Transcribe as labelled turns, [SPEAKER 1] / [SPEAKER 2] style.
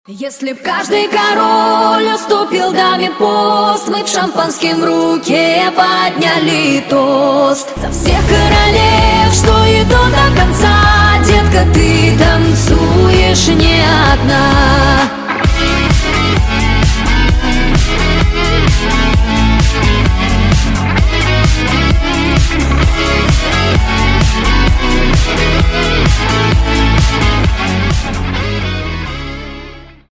[SPEAKER 1] Если б каждый король уступил даме пост, мы б шампанским в руке подняли тост за всех королев, что идут до конца. Детка, ты танцуешь не одна.